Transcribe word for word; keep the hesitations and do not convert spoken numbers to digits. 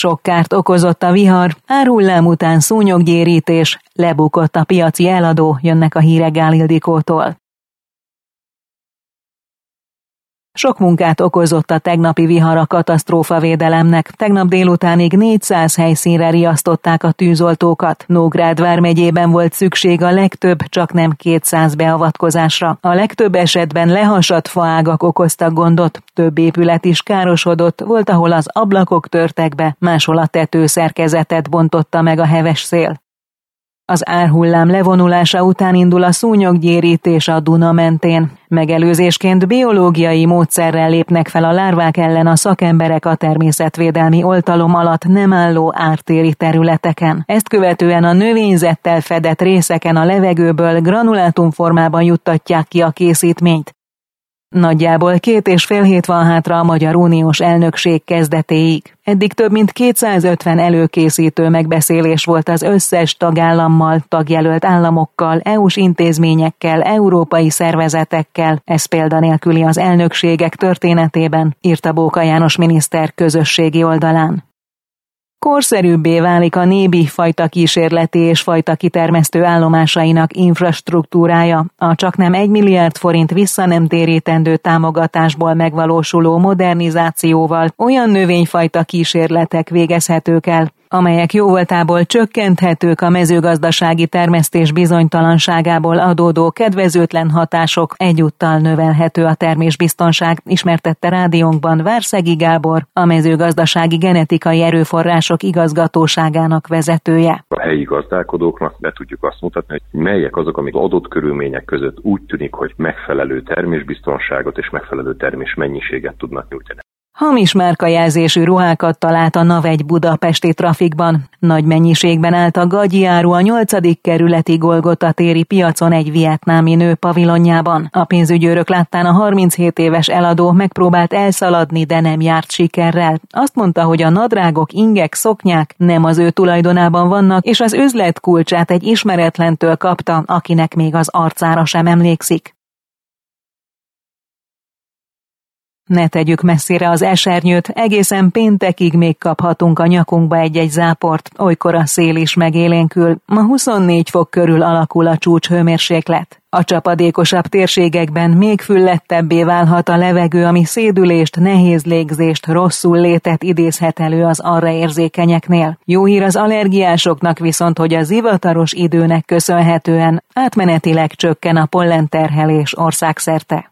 Sok kárt okozott a vihar, árhullám után szúnyoggyérítés, lebukott a piaci eladó, jönnek a hírek Gál Ildikótól. Sok munkát okozott a tegnapi vihar a katasztrófavédelemnek. Tegnap délutánig négyszáz helyszínre riasztották a tűzoltókat. Nógrád vármegyében volt szükség a legtöbb, csak nem kétszáz beavatkozásra. A legtöbb esetben lehasadt faágak okoztak gondot, több épület is károsodott, volt, ahol az ablakok törtek be, máshol a tetőszerkezetet bontotta meg a heves szél. Az árhullám levonulása után indul a szúnyoggyérítés a Duna mentén. Megelőzésként biológiai módszerrel lépnek fel a lárvák ellen a szakemberek a természetvédelmi oltalom alatt nem álló ártéri területeken. Ezt követően a növényzettel fedett részeken a levegőből granulátumformában juttatják ki a készítményt. Nagyjából két és fél hét van hátra a Magyar Uniós elnökség kezdetéig. Eddig több mint kétszázötven előkészítő megbeszélés volt az összes tagállammal, tagjelölt államokkal, é u-s intézményekkel, európai szervezetekkel, ez példanélküli az elnökségek történetében, írta Bóka János miniszter közösségi oldalán. Korszerűbbé válik a nébi fajta kísérleti és fajta kitermesztő állomásainak infrastruktúrája, a csaknem egy milliárd forint visszanemtérítendő támogatásból megvalósuló modernizációval olyan növényfajta kísérletek végezhetők el, amelyek jóvoltából csökkenthetők a mezőgazdasági termesztés bizonytalanságából adódó kedvezőtlen hatások, egyúttal növelhető a termésbiztonság, ismertette rádiónkban Várszegi Gábor, a mezőgazdasági genetikai erőforrások igazgatóságának vezetője. A helyi gazdálkodóknak be tudjuk azt mutatni, hogy melyek azok, amik adott körülmények között úgy tűnik, hogy megfelelő termésbiztonságot és megfelelő termésmennyiséget tudnak nyújtani. Hamis márkajelzésű ruhákat talált a NAV egy budapesti trafikban. Nagy mennyiségben állt a gagyi áru a nyolcadik kerületi Golgota téri piacon egy vietnámi nő pavilonjában. A pénzügyőrök láttán a harminchét éves eladó megpróbált elszaladni, de nem járt sikerrel. Azt mondta, hogy a nadrágok, ingek, szoknyák nem az ő tulajdonában vannak, és az üzlet kulcsát egy ismeretlentől kapta, akinek még az arcára sem emlékszik. Ne tegyük messzire az esernyőt, egészen péntekig még kaphatunk a nyakunkba egy-egy záport, olykor a szél is megélénkül. Ma huszonnégy fok körül alakul a csúcshőmérséklet. A csapadékosabb térségekben még füllettebbé válhat a levegő, ami szédülést, nehéz légzést, rosszul létet idézhet elő az arra érzékenyeknél. Jó hír az allergiásoknak viszont, hogy a zivataros időnek köszönhetően átmenetileg csökken a pollenterhelés országszerte.